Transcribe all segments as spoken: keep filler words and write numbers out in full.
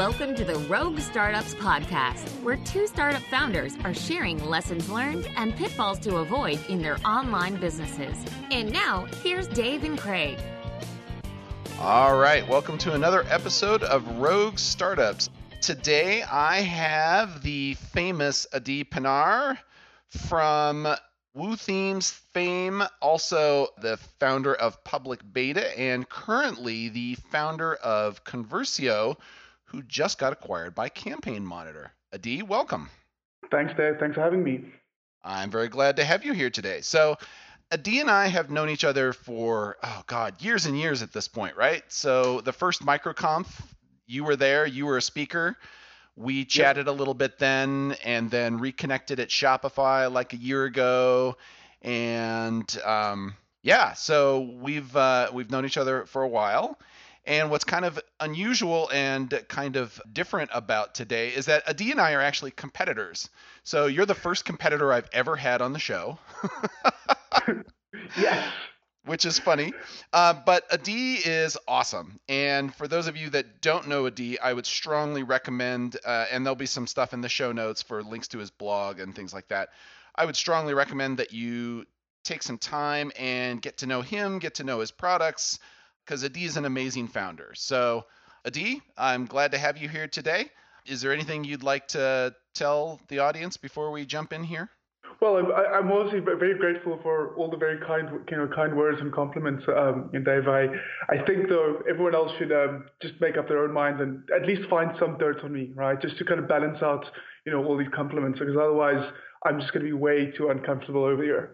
Welcome to the Rogue Startups Podcast, where two startup founders are sharing lessons learned and pitfalls to avoid in their online businesses. And now, here's Dave and Craig. All right, welcome to another episode of Rogue Startups. Today, I have the famous Adi Pinar from WooThemes fame, also the founder of Public Beta, and currently the founder of Conversio, who just got acquired by Campaign Monitor. Adi, welcome. Thanks, Dave. Thanks for having me. I'm very glad to have you here today. So, Adi and I have known each other for, oh God, years and years at this point, right? So the first MicroConf, you were there, you were a speaker. We chatted yep. a little bit then, and then reconnected at Shopify like a year ago. And um, yeah, so we've uh, we've known each other for a while. And what's kind of unusual and kind of different about today is that Adi and I are actually competitors. So you're the first competitor I've ever had on the show. Yes. Which is funny. Uh, but Adi is awesome. And for those of you that don't know Adi, I would strongly recommend, uh, and there'll be some stuff in the show notes for links to his blog and things like that. I would strongly recommend that you take some time and get to know him, get to know his products, because Adi is an amazing founder. So, Adi, I'm glad to have you here today. Is there anything you'd like to tell the audience before we jump in here? Well, I'm, I'm also very grateful for all the very kind, you know, kind words and compliments, um, and Dave. I, I think though everyone else should um, just make up their own minds and at least find some dirt on me, right? Just to kind of balance out, you know, all these compliments, because otherwise I'm just going to be way too uncomfortable over here.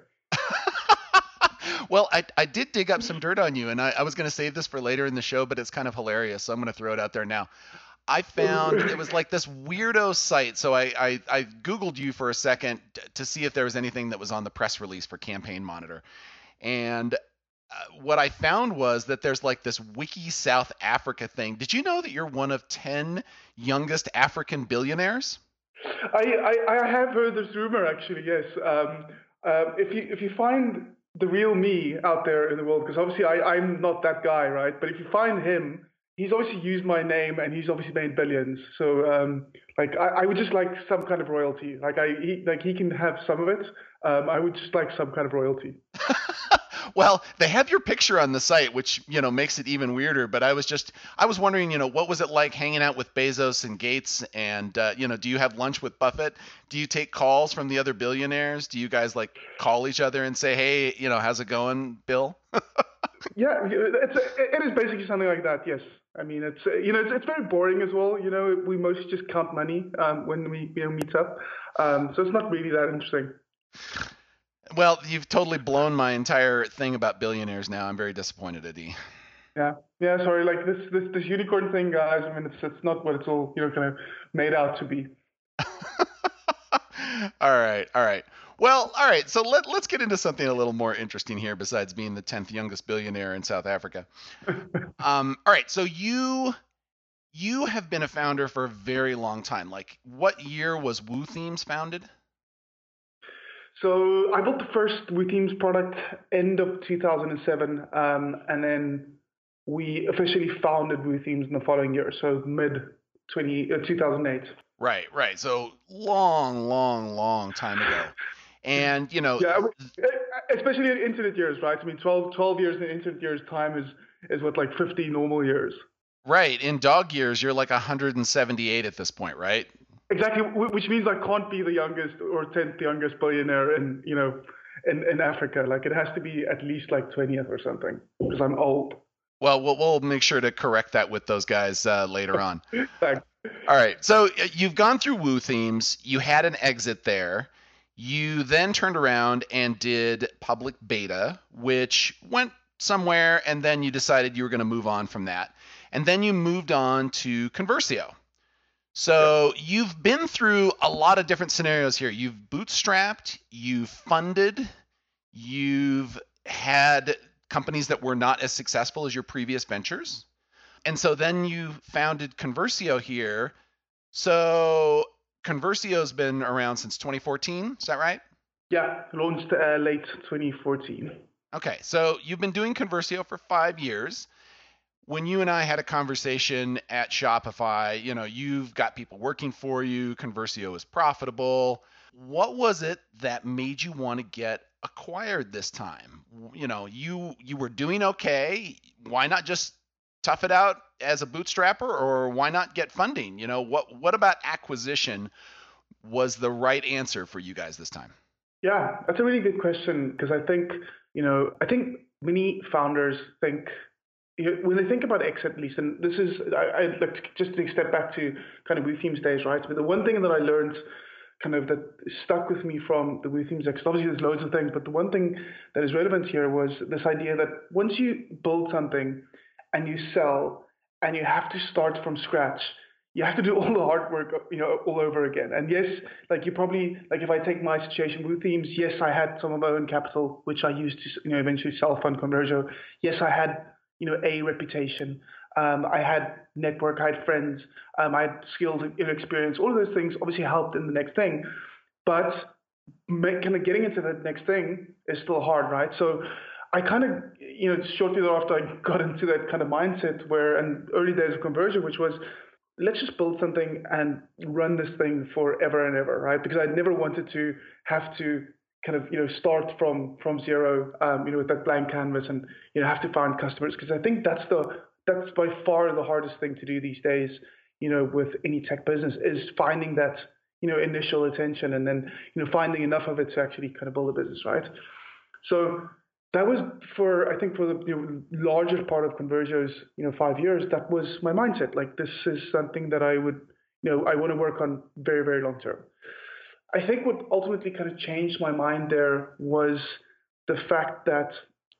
Well, I, I did dig up some dirt on you, and I, I was going to save this for later in the show, but it's kind of hilarious, so I'm going to throw it out there now. I found it was like this weirdo site, so I, I, I Googled you for a second to see if there was anything that was on the press release for Campaign Monitor. And uh, what I found was that there's like this Wiki South Africa thing. Did you know that you're one of ten youngest African billionaires? I, I, I have heard this rumor, actually, yes. Um, uh, if you if you find the real me out there in the world, because obviously I, I'm not that guy, right? But if you find him, he's obviously used my name and he's obviously made billions. So um, like I, I would just like some kind of royalty. Like I he, like he can have some of it. Um, I would just like some kind of royalty. Well, they have your picture on the site, which, you know, makes it even weirder. But I was just, I was wondering, you know, what was it like hanging out with Bezos and Gates? And, uh, you know, do you have lunch with Buffett? Do you take calls from the other billionaires? Do you guys like call each other and say, hey, you know, how's it going, Bill? Yeah, it's it is basically something like that. Yes. I mean, it's, you know, it's, it's very boring as well. You know, we mostly just count money um, when we, you know, meet up. Um, so it's not really that interesting. Well, you've totally blown my entire thing about billionaires now. I'm very disappointed, Adi. Yeah, yeah. Sorry, like this, this, this unicorn thing, guys. I mean, it's it's not what it's all, you know, kind of made out to be. all right, all right. Well, all right. So let let's get into something a little more interesting here, besides being the tenth youngest billionaire in South Africa. um, all right. So you you have been a founder for a very long time. Like, what year was WooThemes founded? So I built the first WooThemes product end of two thousand seven, um, and then we officially founded WooThemes in the following year, so mid two thousand eight. Right, right. So long, long, long time ago. And, you know... Yeah, especially in internet years, right? I mean, twelve, twelve years in internet years time is, is what, like fifty normal years. Right. In dog years, you're like one hundred seventy-eight at this point, right? Exactly, which means I can't be the youngest or tenth youngest billionaire in, you know, in, in Africa. Like it has to be at least like twentieth or something because I'm old. Well, we'll we'll make sure to correct that with those guys uh, later on. Thanks. All right. So you've gone through WooThemes. You had an exit there. You then turned around and did Public Beta, which went somewhere, and then you decided you were going to move on from that. And then you moved on to Conversio. So yep. You've been through a lot of different scenarios here. You've bootstrapped, you've funded, you've had companies that were not as successful as your previous ventures. And so then you founded Conversio here. So Conversio's been around since twenty fourteen, is that right? Yeah, launched uh, late twenty fourteen. Okay, so you've been doing Conversio for five years. when you and I had a conversation at Shopify, you know, you've got people working for you, Conversio is profitable. What was it that made you want to get acquired this time? You know, you you were doing okay. Why not just tough it out as a bootstrapper, or why not get funding? You know, what what about acquisition was the right answer for you guys this time? Yeah, that's a really good question because I think, you know, I think many founders think, you know, when they think about exit, at least, and this is, I, I like just to step back to kind of WooThemes days, right? But the one thing that I learned kind of that stuck with me from the WooThemes, because obviously there's loads of things, but the one thing that is relevant here was this idea that once you build something and you sell and you have to start from scratch, you have to do all the hard work, you know, all over again. And yes, like you probably, like if I take my situation, WooThemes, yes, I had some of my own capital, which I used to, you know, eventually self-fund Conversio. Yes, I had, you know, a reputation. Um, I had network, I had friends, um, I had skills, you know, experience. All of those things obviously helped in the next thing. But make, kind of getting into the next thing is still hard, right? So I kind of, you know, shortly thereafter, I got into that kind of mindset where, and early days of Conversio, which was, let's just build something and run this thing forever and ever, right? Because I never wanted to have to kind of, you know, start from from zero, um, you know, with that blank canvas and, you know, have to find customers. Because I think that's the that's by far the hardest thing to do these days, you know, with any tech business is finding that, you know, initial attention and then, you know, finding enough of it to actually kind of build a business, right? So that was for, I think for the you know, larger part of Conversio's, you know, five years, that was my mindset. Like, this is something that I would, you know, I want to work on very, very long term. I think what ultimately kind of changed my mind there was the fact that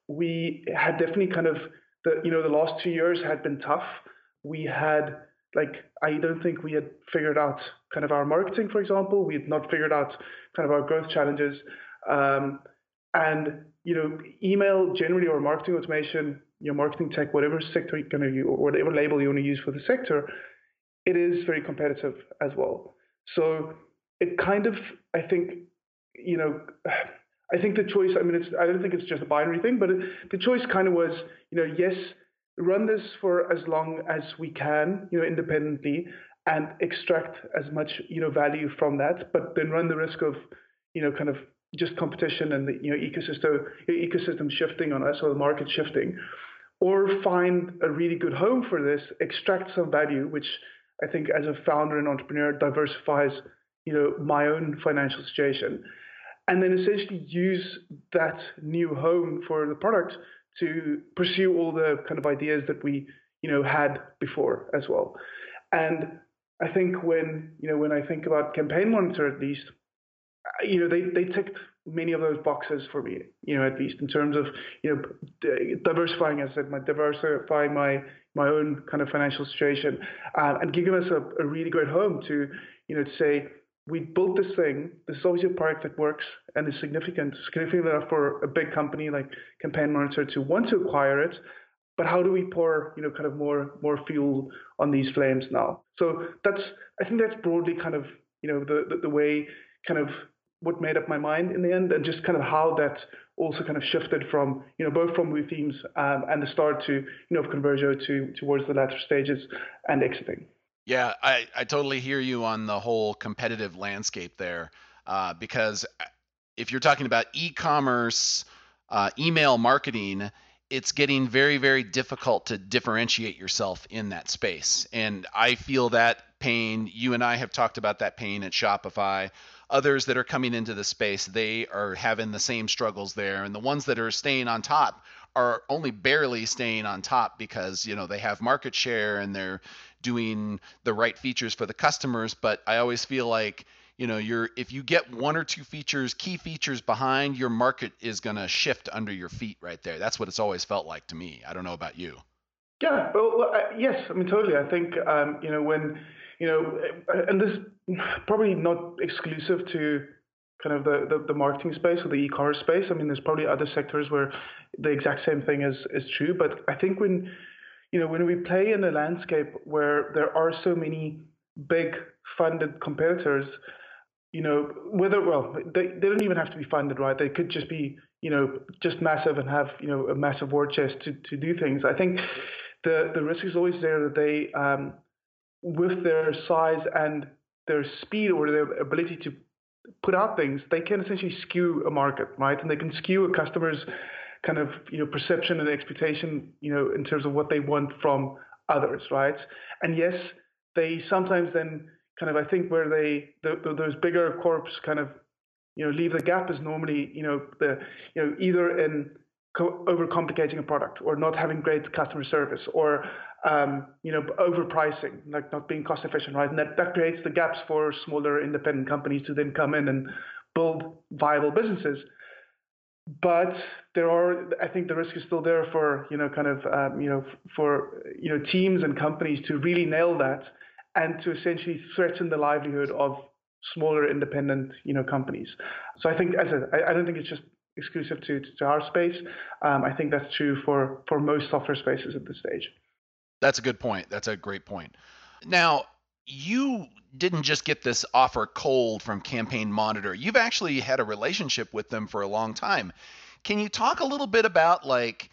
we had definitely kind of, the you know, the last two years had been tough. We had, like, I don't think we had figured out kind of our marketing, for example. We had not figured out kind of our growth challenges. Um, and you know, email generally or marketing automation, your marketing tech, whatever sector you're going to use, or whatever label you want to use for the sector, it is very competitive as well. So it kind of, I think, you know, I think the choice, I mean, it's, I don't think it's just a binary thing, but it, the choice kind of was, you know, yes, run this for as long as we can, you know, independently and extract as much, you know, value from that, but then run the risk of, you know, kind of just competition and the you know ecosystem ecosystem shifting on us or the market shifting, or find a really good home for this, extract some value, which I think as a founder and entrepreneur diversifies you know my own financial situation, and then essentially use that new home for the product to pursue all the kind of ideas that we you know had before as well. And I think when you know when I think about Campaign Monitor, at least, you know, they, they ticked many of those boxes for me, you know, at least in terms of, you know, diversifying, as I said, my diversifying my, my own kind of financial situation, uh, and giving us a, a really great home to, you know, to say, we built this thing, this is obviously a product that works and is significant, significant enough for a big company like Campaign Monitor to want to acquire it, but how do we pour, you know, kind of more, more fuel on these flames now? So that's, I think that's broadly kind of, you know, the, the, the way kind of what made up my mind in the end, and just kind of how that also kind of shifted from, you know, both from WooThemes um, and the start to, you know, of Conversio to towards the latter stages and exiting. Yeah, I, I totally hear you on the whole competitive landscape there, uh, because if you're talking about e-commerce, uh, email marketing, it's getting very, very difficult to differentiate yourself in that space. And I feel that pain. You and I have talked about that pain at Shopify. Others that are coming into the space, they are having the same struggles there. And the ones that are staying on top are only barely staying on top because, you know, they have market share and they're doing the right features for the customers. But I always feel like, you know, you're if you get one or two features, key features behind, your market is going to shift under your feet right there. That's what it's always felt like to me. I don't know about you. Yeah, well, uh, yes, I mean, totally. I think, um, you know, when, you know, and this probably not exclusive to kind of the, the, the marketing space or the e-commerce space. I mean, there's probably other sectors where the exact same thing is, is true. But I think when, you know, when we play in a landscape where there are so many big funded competitors, you know, whether, well, they, they don't even have to be funded, right? They could just be, you know, just massive and have, you know, a massive war chest to, to do things. I think the the risk is always there that they, um, with their size and their speed or their ability to put out things, they can essentially skew a market, right? And they can skew a customer's kind of, you know, perception and expectation, you know, in terms of what they want from others, right? And yes, they sometimes then kind of, I think where they, the, the, those bigger corps kind of, you know, leave the gap is normally, you know, the, you know, either in co- overcomplicating a product or not having great customer service or, um, you know, overpricing, like not being cost efficient, right? And that, that creates the gaps for smaller independent companies to then come in and build viable businesses. But there are, I think the risk is still there for, you know, kind of, um, you know, for, you know, teams and companies to really nail that and to essentially threaten the livelihood of smaller independent, you know, companies. So I think, as a, I, I don't think it's just exclusive to, to our space. Um, I think that's true for, for most software spaces at this stage. That's a good point. That's a great point. Now, you didn't just get this offer cold from Campaign Monitor. You've actually had a relationship with them for a long time. Can you talk a little bit about like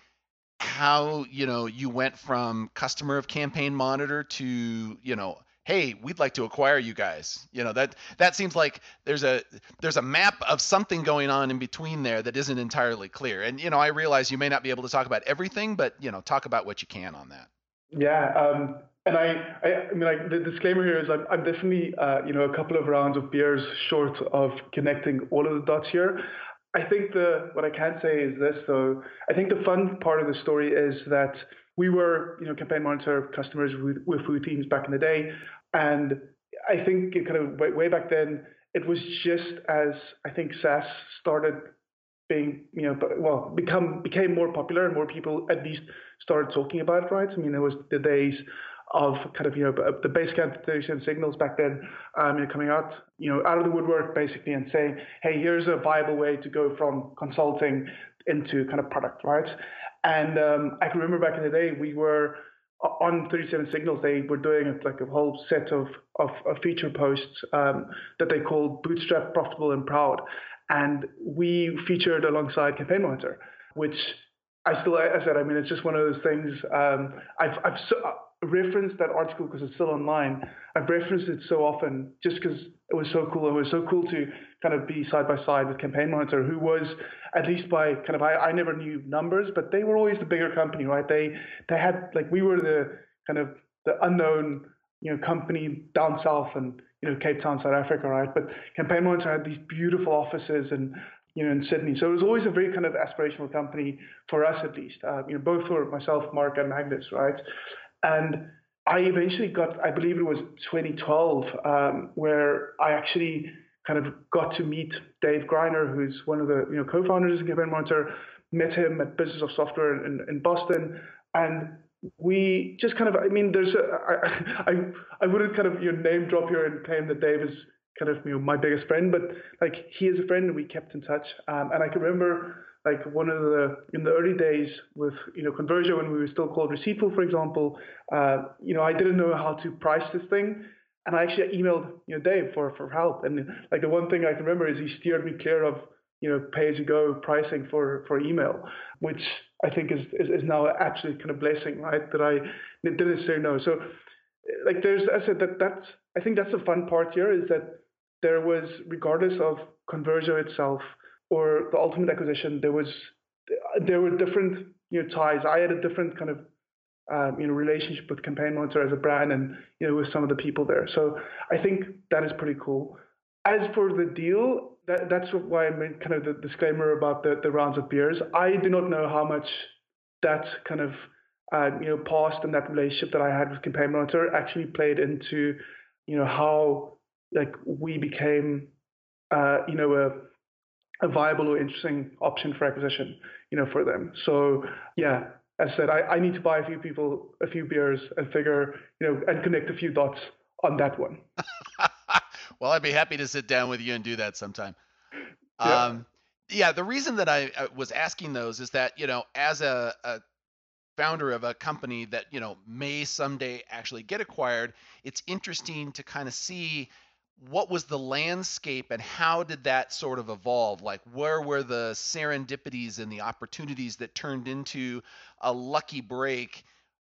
how, you know, you went from customer of Campaign Monitor to, you know, hey, we'd like to acquire you guys. You know, that that seems like there's a there's a map of something going on in between there that isn't entirely clear. And, you know, I realize you may not be able to talk about everything, but, you know, talk about what you can on that. Yeah, um, and I, I, I mean, like the disclaimer here is I'm, I'm definitely, uh, you know, a couple of rounds of beers short of connecting all of the dots here. I think the what I can say is this, though. I think the fun part of the story is that we were, you know, Campaign Monitor customers with, with WooThemes back in the day, and I think it kind of way, way back then, it was just as I think SaaS started being, you know, well, become became more popular and more people at least started talking about it, right? I mean, there was the days of kind of, you know, the Basecamp thirty-seven Signals back then, um, you know, coming out, you know, out of the woodwork basically and saying, hey, here's a viable way to go from consulting into kind of product, right? And um, I can remember back in the day, we were on thirty-seven Signals, they were doing like a whole set of, of, of feature posts um, that they called Bootstrap, Profitable, and Proud. And we featured alongside Campaign Monitor, which I still, I said, I mean, it's just one of those things. Um, I've, I've so, referenced that article because it's still online. I've referenced it so often just because it was so cool. It was so cool to kind of be side by side with Campaign Monitor, who was, at least by kind of, I, I never knew numbers, but they were always the bigger company, right? They they had, like, we were the kind of the unknown, you know, company down south and, you know, Cape Town, South Africa, right? But Campaign Monitor had these beautiful offices and, you know, in Sydney. So it was always a very kind of aspirational company for us, at least, uh, you know, both for myself, Mark, and Magnus, right? And I eventually got, I believe it was twenty twelve, um, where I actually kind of got to meet Dave Greiner, who's one of the, you know, co-founders of Campaign Monitor, met him at Business of Software in, in Boston, and we just kind of, I mean, there's, a, I, I, I wouldn't kind of, you know, name drop here and claim that Dave is kind of, you know, my biggest friend, but like he is a friend and we kept in touch. Um, and I can remember like one of the, in the early days with, you know, Conversia, when we were still called Receiptful, for example, uh, you know, I didn't know how to price this thing. And I actually emailed, you know, Dave for, for help. And like the one thing I can remember is he steered me clear of, you know, pay-as-you-go pricing for, for email, which I think is, is, is now an absolute kind of blessing, right? That I didn't necessarily know. So like there's, I said that that's, I think that's the fun part here is that there was, regardless of Conversia itself or the ultimate acquisition, there was, there were different, you know, ties. I had a different kind of, um, you know, relationship with Campaign Monitor as a brand and, you know, with some of the people there. So I think that is pretty cool. As for the deal, that, that's why I made kind of the disclaimer about the, the rounds of beers. I do not know how much that kind of, uh, you know, past and that relationship that I had with Campaign Monitor actually played into, you know, how like we became, uh, you know, a, a viable or interesting option for acquisition, you know, for them. So yeah, as I said, I, I need to buy a few people a few beers and figure, you know, and connect a few dots on that one. Well, I'd be happy to sit down with you and do that sometime. Yeah. Um, yeah, the reason that I, I was asking those is that, you know, as a, a founder of a company that, you know, may someday actually get acquired, it's interesting to kind of see what was the landscape and how did that sort of evolve? Like, where were the serendipities and the opportunities that turned into a lucky break?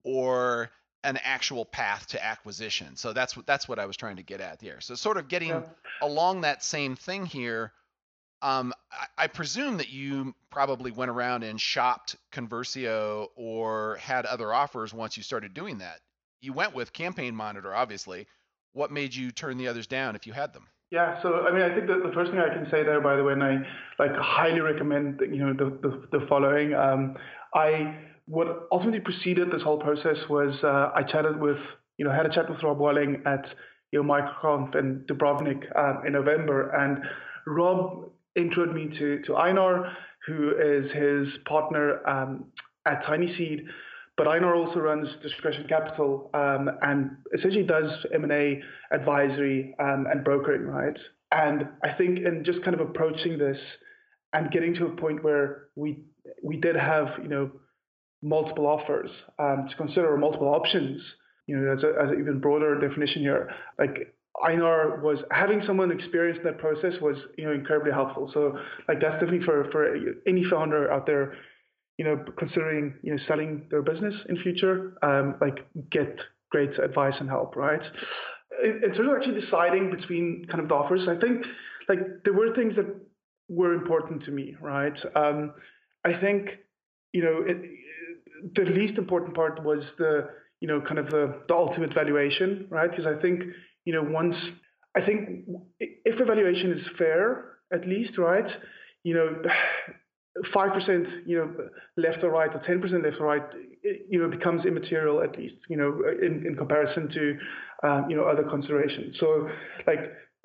or an actual path to acquisition. So that's what that's what I was trying to get at here. So sort of getting Yeah. along that same thing here. Um, I, I presume that you probably went around and shopped Conversio or had other offers once you started doing that. You went with Campaign Monitor, obviously. What made you turn the others down if you had them? Yeah, so I mean, I think that the first thing I can say there, by the way, and I like highly recommend, you know, the the, the following. Um, I what ultimately preceded this whole process was uh, I chatted with, you know, had a chat with Rob Walling at, you know, MicroConf in Dubrovnik um, in November, and Rob introed me to to Einar, who is his partner um, at TinySeed. But Einar also runs Discretion Capital um, and essentially does M and A advisory um, and brokering, right? And I think in just kind of approaching this and getting to a point where we we did have, you know, multiple offers um, to consider, or multiple options, you know, as, a, as an even broader definition here, like Einar was having someone experienced in that process was, you know, incredibly helpful. So like that's definitely for for any founder out there, you know, considering, you know, selling their business in future, um, like get great advice and help, right? In, in terms of actually deciding between kind of the offers, I think like there were things that were important to me, right? Um, I think, you know, it, the least important part was the, you know, kind of the, the ultimate valuation, right? Because I think, you know, once, I think if the valuation is fair, at least, right, you know, five percent, you know, left or right, or ten percent left or right, it, you know, becomes immaterial, at least, you know, in, in comparison to, um, you know, other considerations. So, like,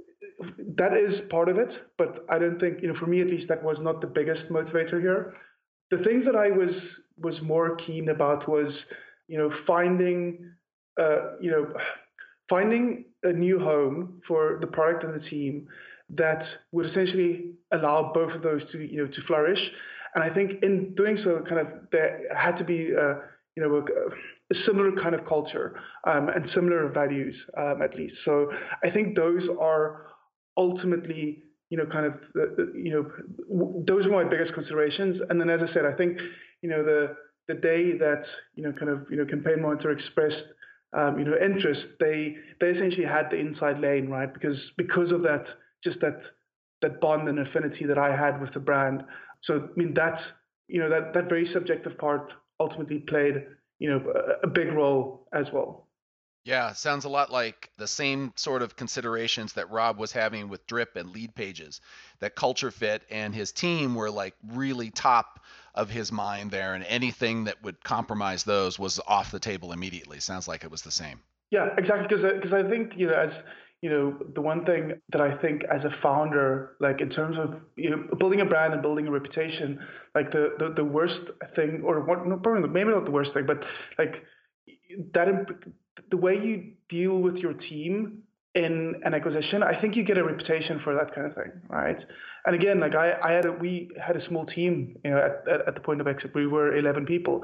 that is part of it, but I don't think, you know, for me at least, that was not the biggest motivator here. The things that I was was more keen about was, you know, finding, uh, you know, finding a new home for the product and the team that would essentially allow both of those to, you know, to flourish. And I think in doing so, kind of there had to be, uh, you know, a, a similar kind of culture um, and similar values, um, at least. So I think those are ultimately, you know, kind of, the, you know, those are my biggest considerations. And then, as I said, I think, you know, the the day that, you know, kind of, you know, Campaign Monitor expressed, um, you know, interest, they they essentially had the inside lane, right? Because because of that, just that that bond and affinity that I had with the brand. So I mean, that's, you know, that that very subjective part ultimately played, you know, a, a big role as well. Yeah, sounds a lot like the same sort of considerations that Rob was having with Drip and Lead Pages. That culture fit and his team were like really top of his mind there, and anything that would compromise those was off the table immediately. Sounds like it was the same. Yeah, exactly. Because because I think, you know, as you know, the one thing that I think as a founder, like in terms of, you know, building a brand and building a reputation, like the the, the worst thing, or what, no, probably maybe not the worst thing, but like that the way you deal with your team in an acquisition, I think you get a reputation for that kind of thing, right? And again, like I, I had a, we had a small team, you know, at, at, at the point of exit. We were eleven people,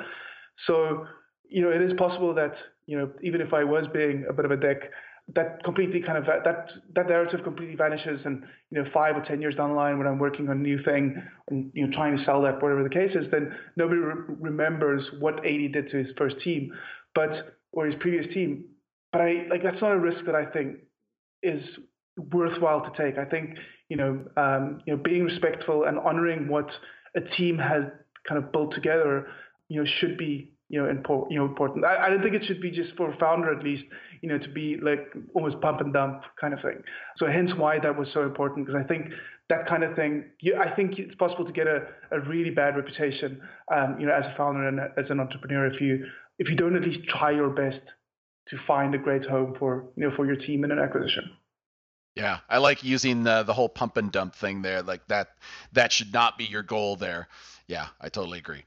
so you know, it is possible that, you know, even if I was being a bit of a dick, that completely kind of that that narrative completely vanishes, and you know, five or ten years down the line, when I'm working on a new thing and, you know, trying to sell that, whatever the case is, then nobody re- remembers what A D did to his first team, but or his previous team. But I like that's not a risk that I think is worthwhile to take. I think, you know, um, you know, being respectful and honoring what a team has kind of built together, you know, should be, you know, important. You know, important. I, I don't think it should be just for a founder, at least, you know, to be like almost pump and dump kind of thing. So hence why that was so important, because I think that kind of thing, you, I think it's possible to get a, a really bad reputation, um, you know, as a founder and as an entrepreneur if you if you don't at least try your best to find a great home for, you know, for your team in an acquisition. Yeah, I like using the, the whole pump and dump thing there. Like that, that should not be your goal there. Yeah, I totally agree.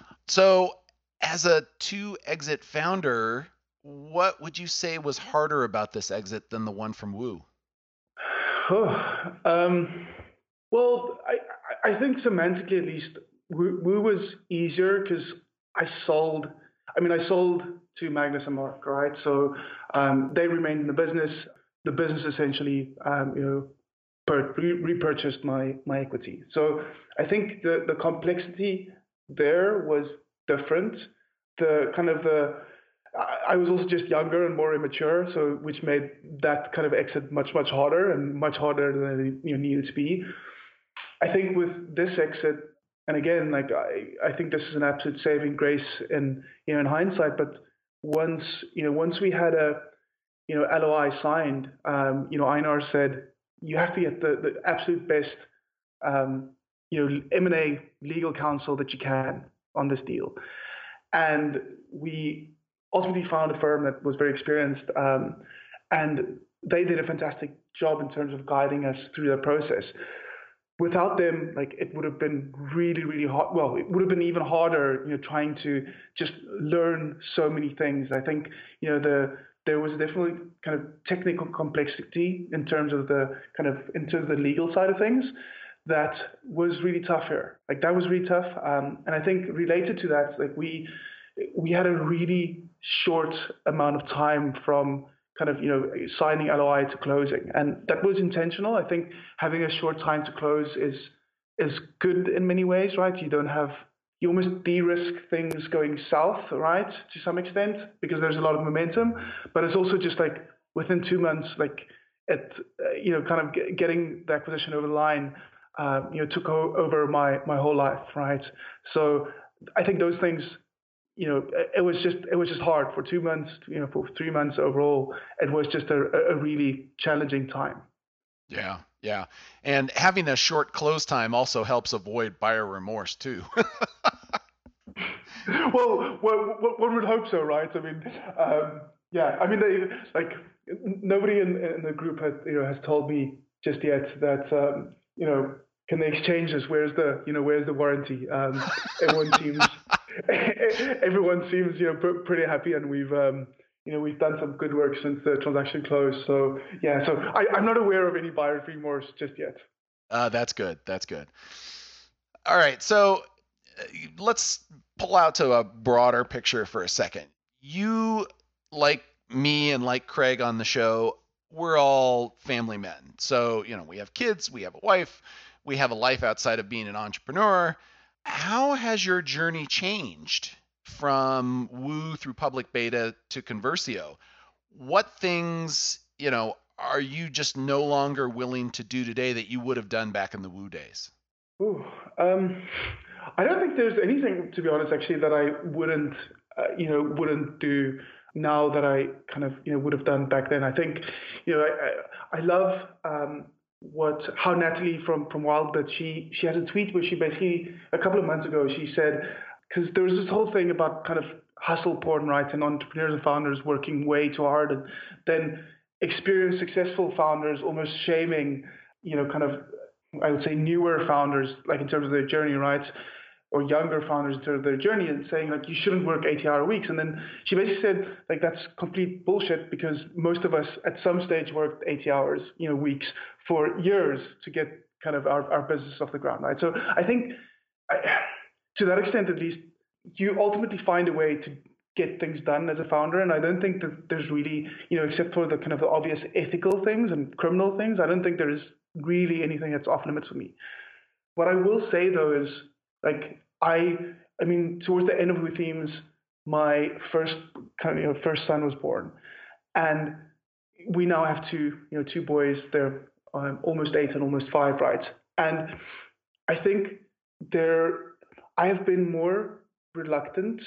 So as a two exit founder, what would you say was harder about this exit than the one from Woo? Oh, um, well, I, I think semantically at least, Woo, Woo was easier because I sold, I mean, I sold to Magnus and Mark, right? So um, they remained in the business. The business essentially, um, you know, per, re- repurchased my my equity. So I think the the complexity there was different. The kind of the I was also just younger and more immature, so which made that kind of exit much much harder and much harder than it you know, needed to be. I think with this exit, and again, like I, I think this is an absolute saving grace in you know in hindsight. But once you know once we had a you know L O I signed, um, you know Einar said you have to get the, the absolute best um, you know M and A legal counsel that you can on this deal, and we ultimately found a firm that was very experienced, um, and they did a fantastic job in terms of guiding us through that process. Without them, like it would have been really, really hard. Well, it would have been even harder, you know, trying to just learn so many things. I think, you know, the there was definitely kind of technical complexity in terms of the kind of in terms of the legal side of things that was really tough here. Like that was really tough, um, and I think related to that, like we we had a really short amount of time from kind of, you know, signing L O I to closing. And that was intentional. I think having a short time to close is is good in many ways, right? You don't have, you almost de-risk things going south, right? To some extent, because there's a lot of momentum. But it's also just like within two months, like it, uh, you know, kind of getting the acquisition over the line, uh, you know, took o- over my, my whole life, right? So I think those things, you know, it was just it was just hard for two months, you know, for three months overall. It was just a, a really challenging time. Yeah, yeah, and having a short close time also helps avoid buyer remorse too. well, well, one would hope so, right? I mean, um, yeah, I mean, they like nobody in, in the group has you know has told me just yet that um, you know can they exchange this? Where's the you know where's the warranty? Um, everyone seems. Everyone seems, you know, pr- pretty happy, and we've, um, you know, we've done some good work since the transaction closed. So yeah, so I, I'm not aware of any buyer remorse just yet. Uh, that's good. That's good. All right, so uh, let's pull out to a broader picture for a second. You, like me and like Craig on the show, we're all family men. So, you know, we have kids, we have a wife, we have a life outside of being an entrepreneur. How has your journey changed from Woo through public beta to Conversio? What things, you know, are you just no longer willing to do today that you would have done back in the Woo days? Ooh, um, I don't think there's anything, to be honest, actually, that I wouldn't, uh, you know, wouldn't do now that I kind of, you know, would have done back then. I think, you know, I, I I love um, what how Natalie from from Wildbit, she she has a tweet where she basically a couple of months ago she said, because there was this whole thing about kind of hustle porn, right, and entrepreneurs and founders working way too hard, and then experienced successful founders almost shaming, you know, kind of I would say newer founders, like in terms of their journey, right? Or younger founders in terms of their journey, and saying like you shouldn't work eighty hour weeks. And then she basically said like that's complete bullshit because most of us at some stage worked eighty hours, you know, weeks for years to get kind of our, our business off the ground, right? So I think I, to that extent, at least, you ultimately find a way to get things done as a founder. And I don't think that there's really, you know, except for the kind of the obvious ethical things and criminal things, I don't think there is really anything that's off limits for me. What I will say though is like I I mean towards the end of Woo Themes, my first kind of you know, first son was born, and we now have two you know two boys. They're um, almost eight and almost five, right? And I think there I have been more reluctant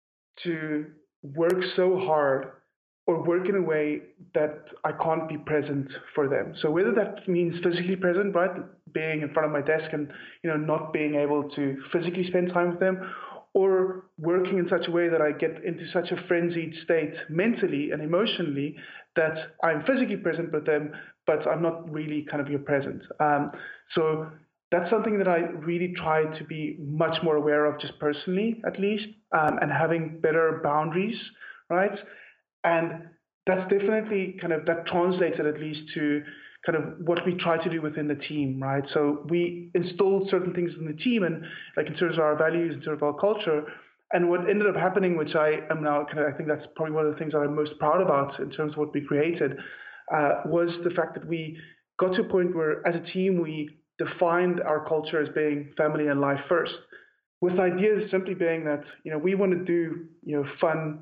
to work so hard or work in a way that I can't be present for them. So whether that means physically present, right, being in front of my desk and you know not being able to physically spend time with them, or working in such a way that I get into such a frenzied state mentally and emotionally that I'm physically present with them, but I'm not really kind of your present. Um, so that's something that I really try to be much more aware of, just personally at least, um, and having better boundaries, right? And that's definitely kind of, that translated at least to kind of what we try to do within the team, right? So we installed certain things in the team and like in terms of our values, in terms of our culture. And what ended up happening, which I am now kind of, I think that's probably one of the things that I'm most proud about in terms of what we created, uh, was the fact that we got to a point where as a team, we defined our culture as being family and life first, with ideas simply being that, you know, we want to do, you know, fun,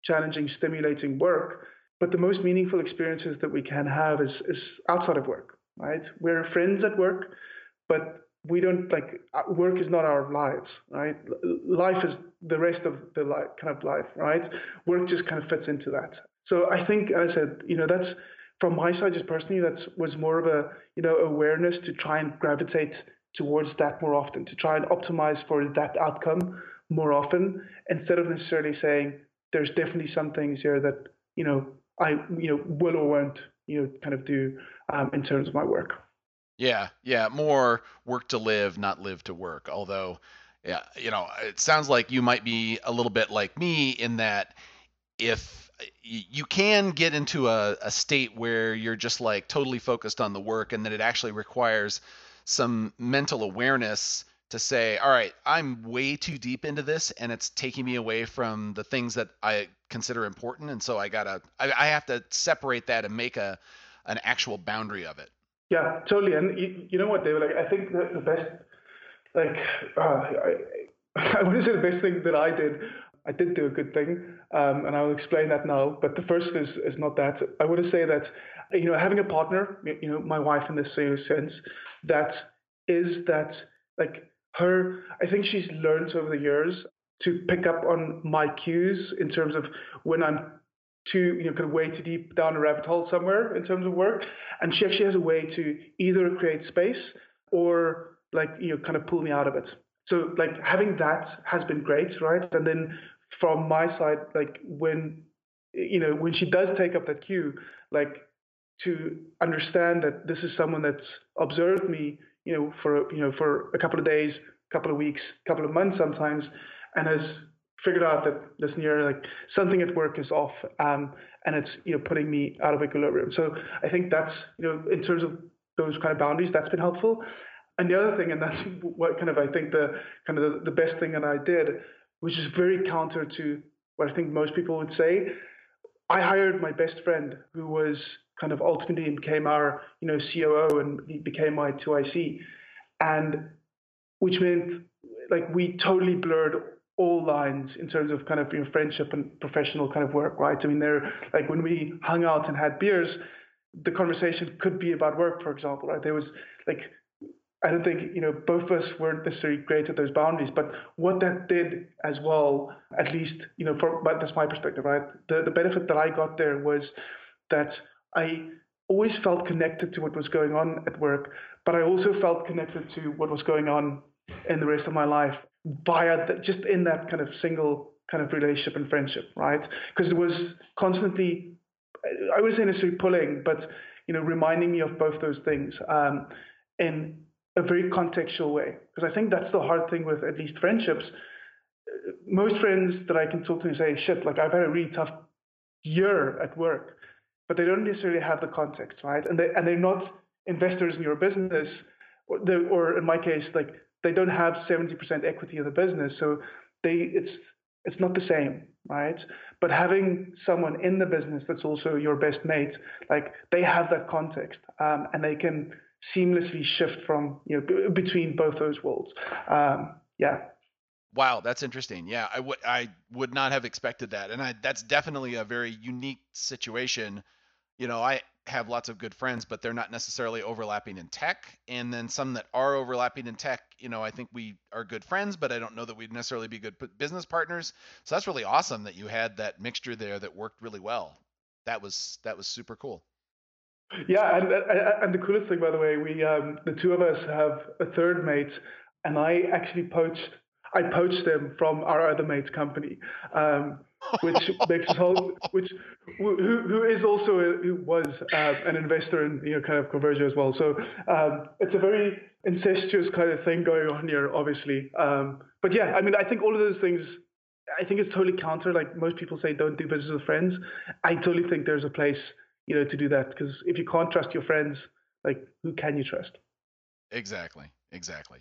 challenging, stimulating work. But the most meaningful experiences that we can have is, is outside of work, right? We're friends at work, but we don't like work is not our lives, right? Life is the rest of the life, kind of life, right? Work just kind of fits into that. So I think, as I said, you know, that's from my side, just personally, that was more of a, you know, awareness to try and gravitate towards that more often, to try and optimize for that outcome more often, instead of necessarily saying there's definitely some things here that, you know, I, you know, will or won't, you know, kind of do um, in terms of my work. Yeah, yeah, more work to live, not live to work. Although, yeah, you know, it sounds like you might be a little bit like me in that if you can get into a, a state where you're just like totally focused on the work, and that it actually requires some mental awareness to say, all right, I'm way too deep into this and it's taking me away from the things that I consider important. And so I gotta, I, I have to separate that and make a, an actual boundary of it. Yeah, totally. And you, you know what, David? Like, I think the, the best, like, uh, I, I wouldn't say the best thing that I did. I did do a good thing, um, and I'll explain that now. But the first is is not that. I want to say that, you know, having a partner, you know, my wife in this sense, that is that like her. I think she's learned over the years to pick up on my cues in terms of when I'm too, you know, kind of way too deep down a rabbit hole somewhere in terms of work. And she actually has a way to either create space or like, you know, kind of pull me out of it. So like having that has been great, right? And then from my side, like when, you know, when she does take up that cue, like to understand that this is someone that's observed me, you know, for, you know, for a couple of days, couple of weeks, couple of months sometimes, and has figured out that listen here, like something at work is off, um, and it's, you know, putting me out of equilibrium. So I think that's, you know, in terms of those kind of boundaries, that's been helpful. And the other thing, and that's what kind of I think the kind of the, the best thing that I did, which is very counter to what I think most people would say. I hired my best friend, who was kind of ultimately became our, you know, C O O, and he became my two I C, and which meant like we totally blurred all lines in terms of kind of, you know, friendship and professional kind of work, right? I mean, there, like when we hung out and had beers, the conversation could be about work, for example, right? There was like, I don't think, you know, both of us weren't necessarily great at those boundaries, but what that did as well, at least, you know, from, but that's my perspective, right? The, the benefit that I got there was that I always felt connected to what was going on at work, but I also felt connected to what was going on in the rest of my life via the, just in that kind of single kind of relationship and friendship, right? Because it was constantly, I wouldn't say necessarily pulling, but, you know, reminding me of both those things um, in a very contextual way. Because I think that's the hard thing with at least friendships. Most friends that I can talk to and say, shit, like I've had a really tough year at work, but they don't necessarily have the context, right? And they and they're not investors in your business, or, or in my case, like they don't have seventy percent equity of the business, so they it's it's not the same, right? But having someone in the business that's also your best mate, like they have that context, um, and they can seamlessly shift from, you know, b- between both those worlds. Um, yeah. Wow, that's interesting. Yeah, I would I would not have expected that, and I that's definitely a very unique situation. You know, I have lots of good friends, but they're not necessarily overlapping in tech. And then some that are overlapping in tech, you know, I think we are good friends, but I don't know that we'd necessarily be good business partners. So that's really awesome that you had that mixture there that worked really well. That was that was super cool. Yeah, and and the coolest thing, by the way, we um, the two of us have a third mate, and I actually poached I poached them from our other mate's company, um, which makes us whole, which who who is also a, who was uh, an investor in, you know, kind of Convergio as well. So um, it's a very incestuous kind of thing going on here, obviously. Um, but yeah, I mean, I think all of those things. I think it's totally counter. Like most people say, don't do business with friends. I totally think there's a place, you know, to do that, because if you can't trust your friends, like who can you trust? Exactly. Exactly.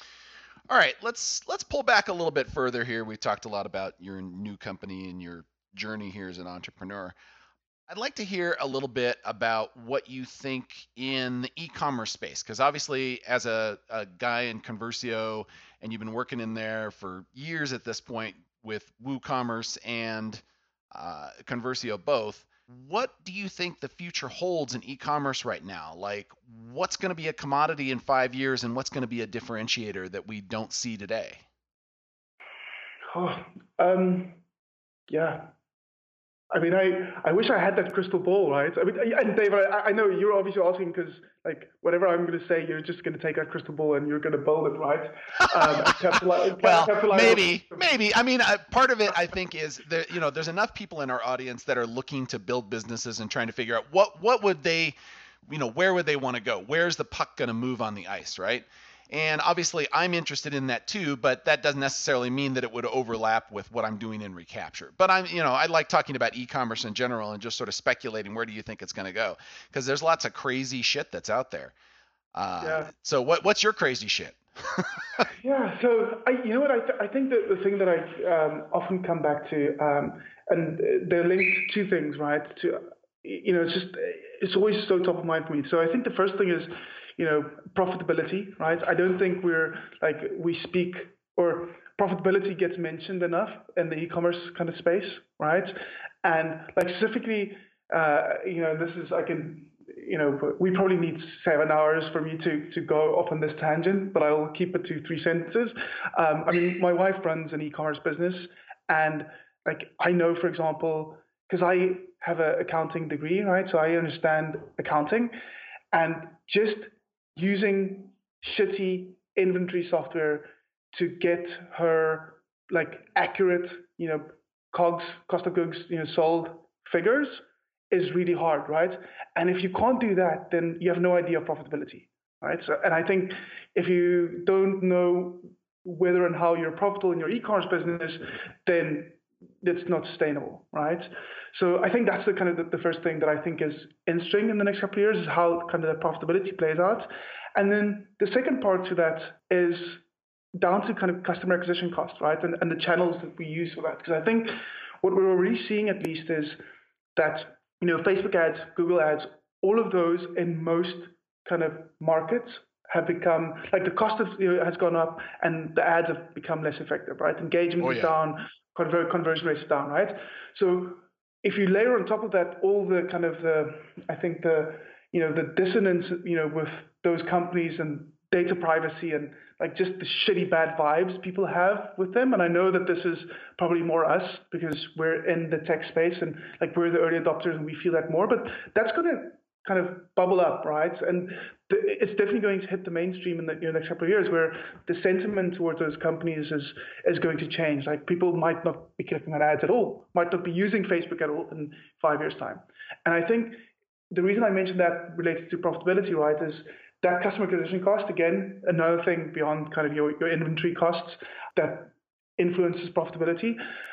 All right, let's let's pull back a little bit further here. We talked a lot about your new company and your journey here as an entrepreneur. I'd like to hear a little bit about what you think in the e-commerce space, because obviously as a, a guy in Conversio, and you've been working in there for years at this point with WooCommerce and uh, Conversio both. What do you think the future holds in e-commerce right now? Like, what's going to be a commodity in five years, and what's going to be a differentiator that we don't see today? Oh, um, yeah. I mean, I, I wish I had that crystal ball, right? I mean, and David, I, I know you're obviously asking because, like, whatever I'm going to say, you're just going to take that crystal ball and you're going to build it, right? Um, capitalize, well, capitalize maybe, maybe. I mean, uh, part of it, I think, is there. You know, there's enough people in our audience that are looking to build businesses and trying to figure out what what would they, you know, where would they want to go? Where's the puck going to move on the ice, right? And obviously, I'm interested in that too, but that doesn't necessarily mean that it would overlap with what I'm doing in Recapture. But I'm, you know, I like talking about e-commerce in general and just sort of speculating where do you think it's going to go? Because there's lots of crazy shit that's out there. Uh, yeah. So what what's your crazy shit? yeah. So I, you know what? I th- I think that the thing that I um, often come back to, um, and they're linked to two things, right? To you know, it's just it's always so top of mind for me. So I think the first thing is, you know, profitability, right? I don't think we're like we speak or profitability gets mentioned enough in the e-commerce kind of space, right? And like specifically, uh, you know, this is I can, you know, we probably need seven hours for me to to go off on this tangent, but I'll keep it to three sentences. Um, I mean, my wife runs an e-commerce business, and like I know, for example, because I have an accounting degree, right? So I understand accounting, and just using shitty inventory software to get her like accurate, you know, COGS, cost of goods, you know, sold figures is really hard, right? And if you can't do that, then you have no idea of profitability, right? So, and I think if you don't know whether and how you're profitable in your e-commerce business, then it's not sustainable, right? So I think that's the kind of the, the first thing that I think is interesting in the next couple of years is how kind of the profitability plays out. And then the second part to that is down to kind of customer acquisition cost, right? And, and the channels that we use for that. Because I think what we're already seeing at least is that, you know, Facebook ads, Google ads, all of those in most kind of markets have become, like the cost of, you know, has gone up and the ads have become less effective, right? Engagement Oh, is yeah. down, conver- conversion rates is down, right? So if you layer on top of that all the kind of the, I think the, you know, the dissonance, you know, with those companies and data privacy and like just the shitty bad vibes people have with them. And I know that this is probably more us because we're in the tech space and like we're the early adopters and we feel that more, but that's going to kind of bubble up, right? And the, it's definitely going to hit the mainstream in the, you know, next couple of years where the sentiment towards those companies is is going to change. Like people might not be clicking on ads at all, might not be using Facebook at all in five years' time. And I think the reason I mentioned that related to profitability, right, is that customer acquisition cost, again, another thing beyond kind of your, your inventory costs that influences profitability.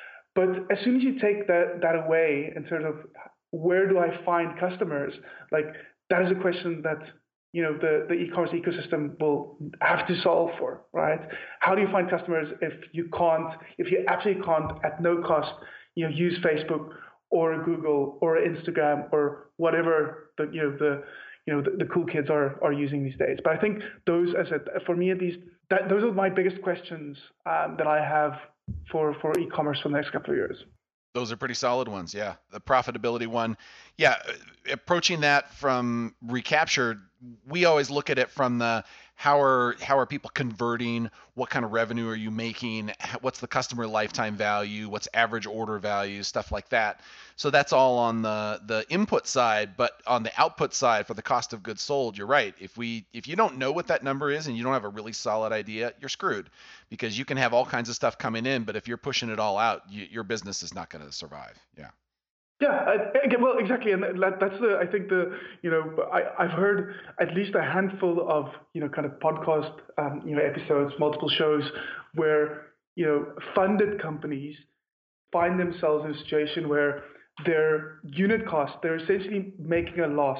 But as soon as you take that, that away in terms of where do I find customers, like that is a question that, you know, the, the e-commerce ecosystem will have to solve for, right? How do you find customers if you can't, if you absolutely can't at no cost, you know, use Facebook or Google or Instagram or whatever the, you know, the, you know, the, the cool kids are are using these days. But I think those, as a, for me at least, that those are my biggest questions um, that I have for for e-commerce for the next couple of years. Those are pretty solid ones, yeah. The profitability one, yeah. Approaching that from Recapture, we always look at it from the how are how are people converting? What kind of revenue are you making? What's the customer lifetime value? What's average order value? Stuff like that. So that's all on the the input side, but on the output side for the cost of goods sold, you're right. If we if you don't know what that number is and you don't have a really solid idea, you're screwed because you can have all kinds of stuff coming in, but if you're pushing it all out, you, your business is not going to survive. Yeah. Yeah, I, again, well, exactly, and that, that's the. I think the, you know, I, I've heard at least a handful of, you know, kind of podcast, um, you know, episodes, multiple shows where, you know, funded companies find themselves in a situation where their unit cost, they're essentially making a loss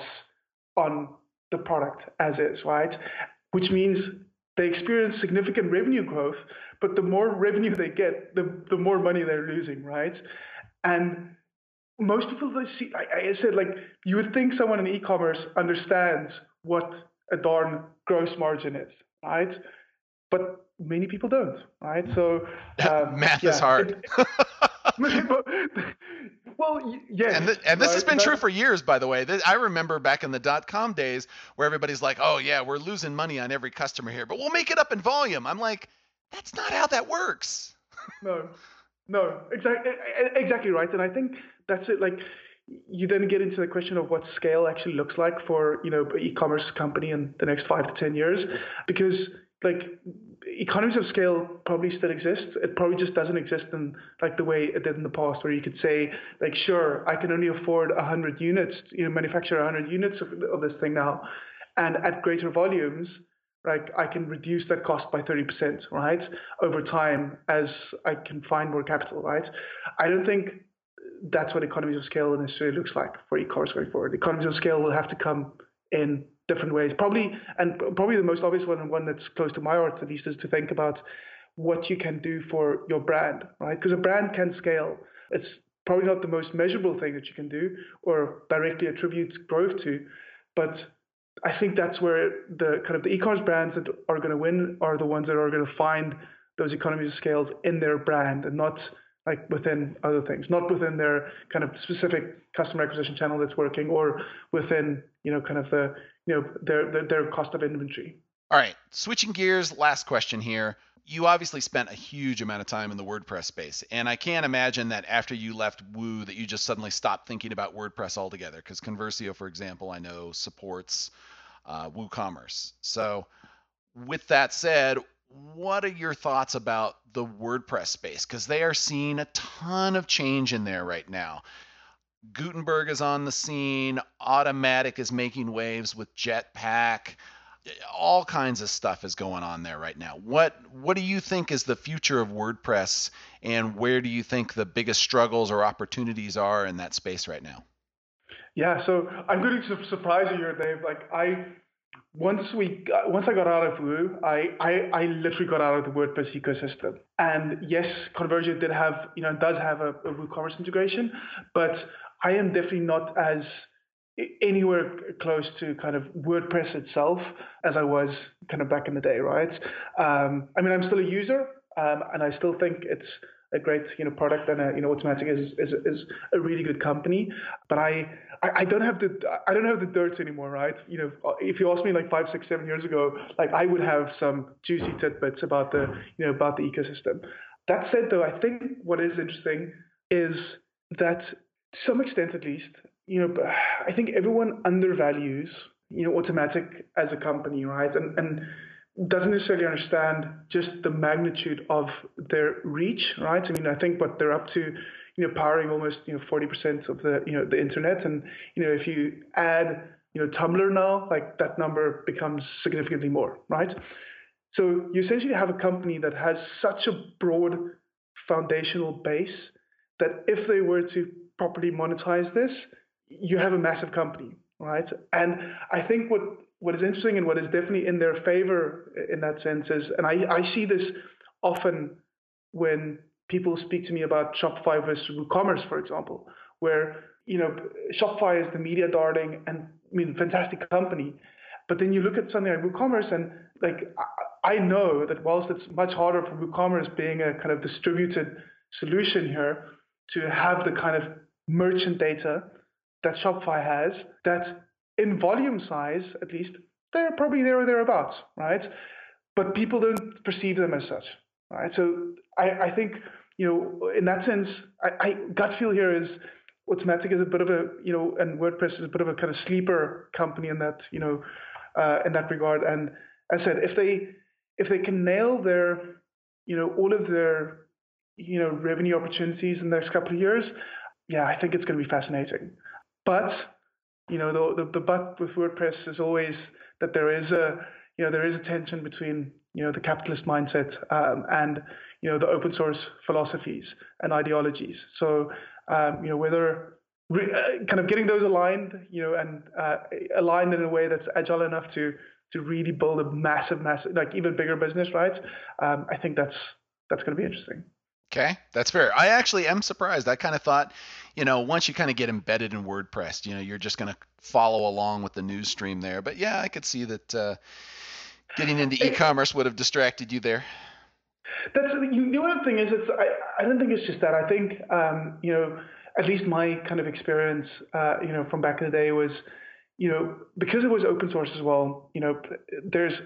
on the product as is, right? Which means they experience significant revenue growth, but the more revenue they get, the the more money they're losing, right? And most people they see, like I said, like you would think someone in e-commerce understands what a darn gross margin is, right? But many people don't, right? So um, math yeah, is hard. It, Well, y- yes. And, th- and this right? has been That- true for years, by the way. Th- I remember back in the dot-com days where everybody's like, oh, yeah, we're losing money on every customer here, but we'll make it up in volume. I'm like, that's not how that works. No, no, exactly, exactly right. And I think that's it. Like, you then get into the question of what scale actually looks like for, you know, e-commerce company in the next five to ten years, because like economies of scale probably still exist. It probably just doesn't exist in like the way it did in the past, where you could say like, sure, I can only afford a hundred units, you know, manufacture a hundred units of, of this thing now, and at greater volumes, like I can reduce that cost by thirty percent, right, over time as I can find more capital, right? I don't think that's what economies of scale necessarily looks like for e-commerce going forward. Economies of scale will have to come in different ways. Probably, and probably the most obvious one, and one that's close to my heart at least, is to think about what you can do for your brand, right? Because a brand can scale. It's probably not the most measurable thing that you can do or directly attribute growth to, but I think that's where the kind of the e-commerce brands that are going to win are the ones that are going to find those economies of scale in their brand and not like within other things, not within their kind of specific customer acquisition channel that's working, or within, you know, kind of the, you know, their their, their cost of inventory. All right, switching gears, last question here. You obviously spent a huge amount of time in the WordPress space, and I can't imagine that after you left Woo that you just suddenly stopped thinking about WordPress altogether, because Conversio, for example, I know supports uh, WooCommerce. So with that said, what are your thoughts about the WordPress space? Because they are seeing a ton of change in there right now. Gutenberg is on the scene. Automattic is making waves with Jetpack. All kinds of stuff is going on there right now. What what do you think is the future of WordPress, and where do you think the biggest struggles or opportunities are in that space right now? Yeah, so I'm going to surprise you here, Dave. Like I, once we, got, once I got out of Woo, I, I, I literally got out of the WordPress ecosystem. And yes, Conversio did have, you know, does have a, a WooCommerce integration, but I am definitely not as anywhere close to kind of WordPress itself as I was kind of back in the day, right? Um, I mean, I'm still a user, um, and I still think it's a great, you know, product, and a, you know, Automattic is, is is a really good company. But I, I I don't have the I don't have the dirt anymore, right? You know, if you asked me like five, six, seven years ago, like I would have some juicy tidbits about the, you know, about the ecosystem. That said, though, I think what is interesting is that to some extent, at least, you know, I think everyone undervalues, you know, Automattic as a company, right? And and doesn't necessarily understand just the magnitude of their reach, right? I mean, I think what they're up to, you know, powering almost, you know, forty percent of the, you know, the internet. And, you know, if you add, you know, Tumblr now, like that number becomes significantly more, right? So you essentially have a company that has such a broad foundational base that if they were to properly monetize this, you have a massive company, right? And I think what what is interesting and what is definitely in their favor in that sense is, and I, I see this often when people speak to me about Shopify versus WooCommerce, for example, where, you know, Shopify is the media darling and, I mean, fantastic company. But then you look at something like WooCommerce and, like, I know that whilst it's much harder for WooCommerce being a kind of distributed solution here to have the kind of merchant data that Shopify has, that in volume size, at least, they're probably there or thereabouts, right? But people don't perceive them as such, right? So I, I think, you know, in that sense, I, I gut feel here is Automattic is a bit of a, you know, and WordPress is a bit of a kind of sleeper company in that, you know, uh, in that regard. And as I said, if they if they can nail their, you know, all of their, you know, revenue opportunities in the next couple of years, yeah, I think it's going to be fascinating. But you know, the, the the but with WordPress is always that there is a, you know, there is a tension between, you know, the capitalist mindset um, and, you know, the open source philosophies and ideologies. So, um, you know, whether re- uh, kind of getting those aligned, you know, and uh, aligned in a way that's agile enough to to really build a massive, massive, like even bigger business, right? Um, I think that's that's going to be interesting. Okay, that's fair. I actually am surprised. I kind of thought, you know, once you kind of get embedded in WordPress, you know, you're just going to follow along with the news stream there. But yeah, I could see that uh, getting into e-commerce would have distracted you there. That's you, the other thing is, it's I, I don't think it's just that. I think um, you know, at least my kind of experience, uh, you know, from back in the day was, you know, because it was open source as well, you know, there's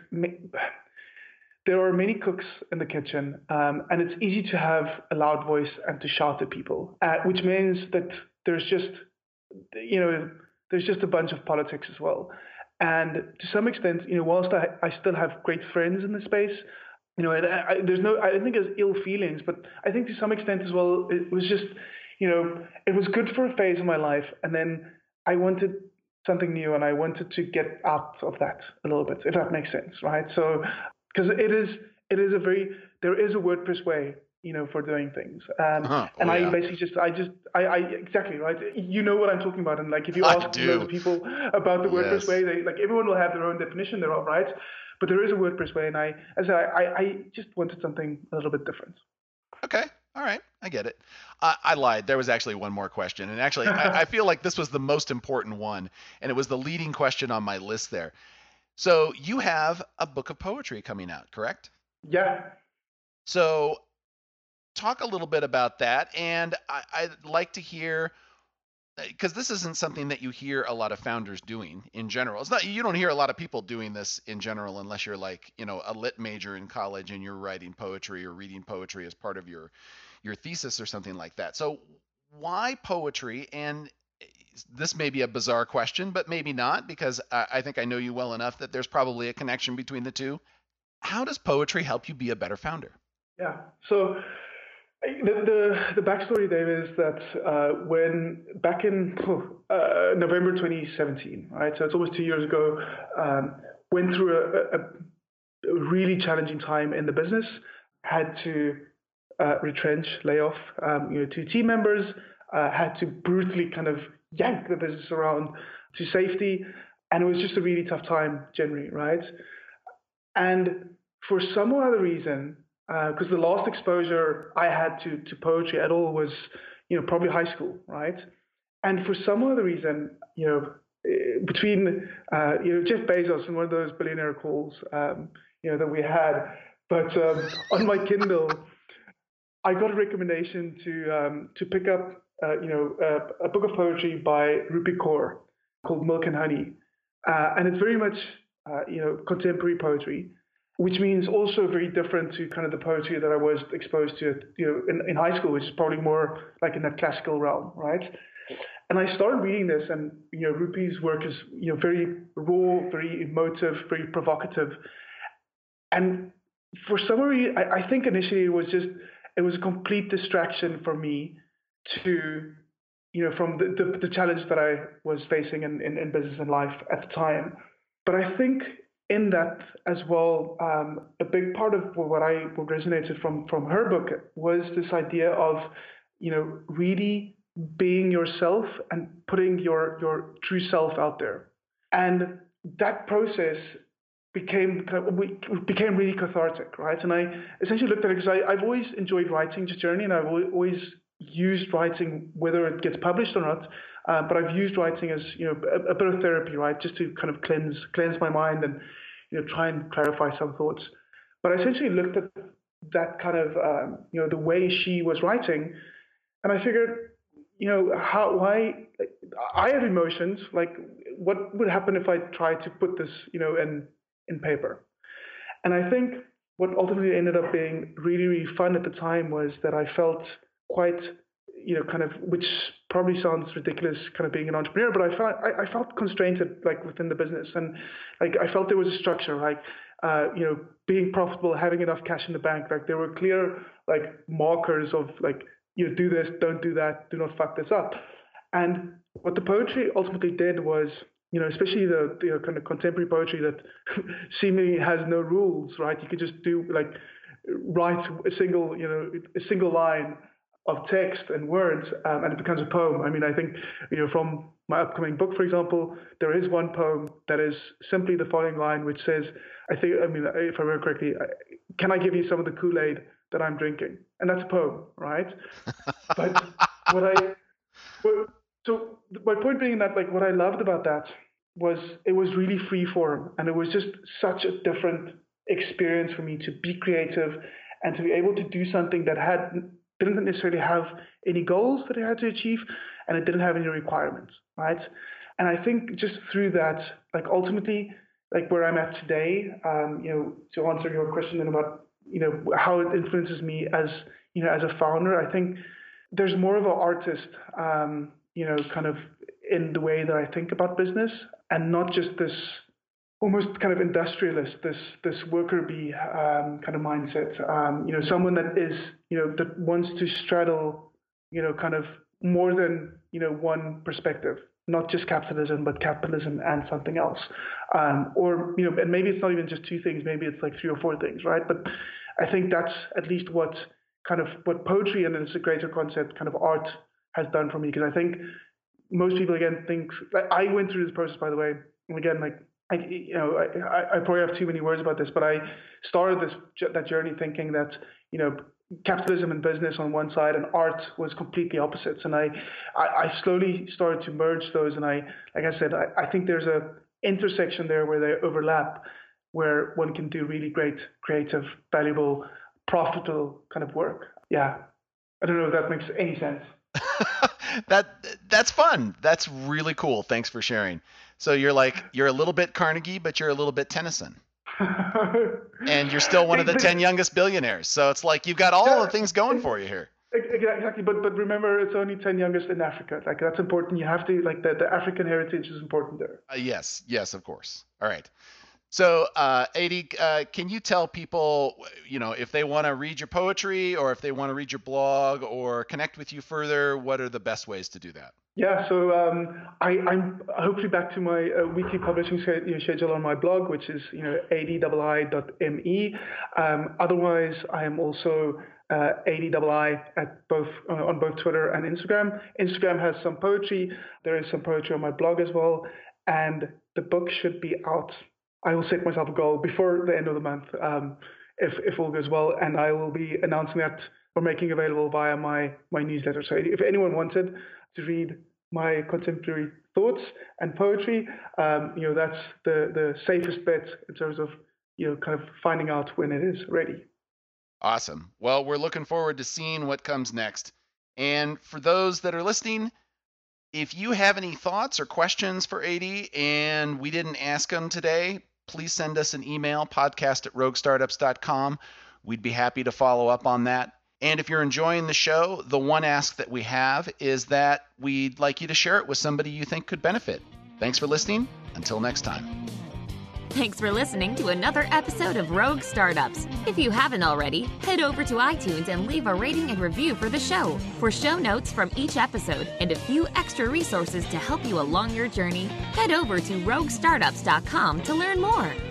there are many cooks in the kitchen, um, and it's easy to have a loud voice and to shout at people, uh, which means that there's just, you know, there's just a bunch of politics as well. And to some extent, you know, whilst I, I still have great friends in the space, you know, and I, there's no, I don't think there's ill feelings, but I think to some extent as well, it was just, you know, it was good for a phase of my life, and then I wanted something new, and I wanted to get out of that a little bit, if that makes sense, right? So, because it is, it is a very, there is a WordPress way, you know, for doing things, um, uh-huh. oh, and I yeah. basically just, I just, I, I exactly right. You know what I'm talking about, and like if you ask loads of people about the WordPress yes. way, they like everyone will have their own definition thereof, right? But there is a WordPress way, and I, as I, I, I just wanted something a little bit different. Okay. All right. I get it. Uh, I lied. There was actually one more question. And actually, I, I feel like this was the most important one. And it was the leading question on my list there. So you have a book of poetry coming out, correct? Yeah. So talk a little bit about that. And I, I'd like to hear, because this isn't something that you hear a lot of founders doing in general. It's not, you don't hear a lot of people doing this in general unless you're like, you know, a lit major in college and you're writing poetry or reading poetry as part of your your thesis or something like that. So why poetry? And this may be a bizarre question, but maybe not, because I, I think I know you well enough that there's probably a connection between the two. How does poetry help you be a better founder? Yeah. So the the, the backstory, Dave, is that uh, when back in uh, November twenty seventeen, right? So it's almost two years ago. Um, went through a, a, a really challenging time in the business. Had to uh, retrench, lay off, um, you know, two team members. Uh, had to brutally kind of yank the business around to safety, and it was just a really tough time generally, right? And for some other reason, because uh, the last exposure I had to to poetry at all was, you know, probably high school, right? And for some other reason, you know, between uh, you know Jeff Bezos and one of those billionaire calls, um, you know, that we had, but um, on my Kindle, I got a recommendation to um, to pick up, uh, you know, uh, a book of poetry by Rupi Kaur called Milk and Honey, uh, and it's very much, uh, you know, contemporary poetry, which means also very different to kind of the poetry that I was exposed to, you know, in, in high school, which is probably more like in that classical realm, right? And I started reading this, and you know, Rupi's work is, you know, very raw, very emotive, very provocative, and for some reason, I, I think initially it was just it was a complete distraction for me to, you know, from the, the, the challenge that I was facing in, in, in business and life at the time. But I think in that as well, um, a big part of what I what resonated from from her book was this idea of, you know, really being yourself and putting your your true self out there. And that process became kind of, became really cathartic, right? And I essentially looked at it because I, I've always enjoyed writing this journey, and I've always used writing, whether it gets published or not. Uh, but I've used writing as, you know, a, a bit of therapy, right? Just to kind of cleanse cleanse my mind and, you know, try and clarify some thoughts. But I essentially looked at that kind of, um, you know, the way she was writing, and I figured, you know, how, why, I have emotions, like what would happen if I tried to put this, you know, in, in paper? And I think what ultimately ended up being really, really fun at the time was that I felt quite, you know, kind of, which probably sounds ridiculous, kind of being an entrepreneur, but I felt, I, I felt constrained, like within the business. And like, I felt there was a structure, like, uh, you know, being profitable, having enough cash in the bank, like there were clear, like, markers of like, you know, do this, don't do that, do not fuck this up. And what the poetry ultimately did was, you know, especially the, you know, kind of contemporary poetry that seemingly has no rules, right? You could just do like write a single, you know, a single line of text and words, um, and it becomes a poem. I mean, I think, you know, from my upcoming book, for example, there is one poem that is simply the following line, which says, I think, I mean, if I remember correctly, can I give you some of the Kool-Aid that I'm drinking? And that's a poem, right? But what I, well, so my point being that, like, what I loved about that was it was really free form, and it was just such a different experience for me to be creative and to be able to do something that had didn't necessarily have any goals that it had to achieve, and it didn't have any requirements, right? And I think just through that, like ultimately, like where I'm at today, um, you know, to answer your question then about, you know, how it influences me as, you know, as a founder, I think there's more of an artist, um, you know, kind of in the way that I think about business, and not just this almost kind of industrialist, this this worker bee um, kind of mindset. Um, you know, someone that is, you know, that wants to straddle, you know, kind of more than, you know, one perspective, not just capitalism, but capitalism and something else. Um, or, you know, and maybe it's not even just two things, maybe it's like three or four things, right? But I think that's at least what kind of what poetry, and it's a greater concept, kind of art has done for me. Because I think most people, again, think, like, I went through this process, by the way, and again, like, I, you know, I, I probably have too many words about this, but I started this that journey thinking that, you know, capitalism and business on one side and art was completely opposites. And I, I, I slowly started to merge those. And I, like I said, I, I think there's a intersection there where they overlap, where one can do really great, creative, valuable, profitable kind of work. Yeah. I don't know if that makes any sense. that that's fun. That's really cool. Thanks for sharing. So you're like, you're a little bit Carnegie, but you're a little bit Tennyson. And you're still one of the ten youngest billionaires. So it's like you've got all yeah, the things going for you here. Exactly. But but remember, it's only ten youngest in Africa. Like, that's important. You have to, like, the, the African heritage is important there. Uh, yes. Yes, of course. All right. So, uh, Adi, uh, can you tell people, you know, if they want to read your poetry, or if they want to read your blog or connect with you further, what are the best ways to do that? Yeah, so um, I, I'm hopefully back to my uh, weekly publishing schedule on my blog, which is, you know, A D I I dot M E. Um, otherwise, I am also uh, A D I I at both uh, on both Twitter and Instagram. Instagram has some poetry. There is some poetry on my blog as well, and the book should be out. I will set myself a goal before the end of the month, um, if if all goes well, and I will be announcing that or making available via my my newsletter. So if anyone wanted to read my contemporary thoughts and poetry, um, you know, that's the the safest bet in terms of, you know, kind of finding out when it is ready. Awesome. Well, we're looking forward to seeing what comes next. And for those that are listening, if you have any thoughts or questions for Adi and we didn't ask them today, please send us an email, podcast at rogue startups dot com. We'd be happy to follow up on that. And if you're enjoying the show, the one ask that we have is that we'd like you to share it with somebody you think could benefit. Thanks for listening. Until next time. Thanks for listening to another episode of Rogue Startups. If you haven't already, head over to iTunes and leave a rating and review for the show. For show notes from each episode and a few extra resources to help you along your journey, head over to rogue startups dot com to learn more.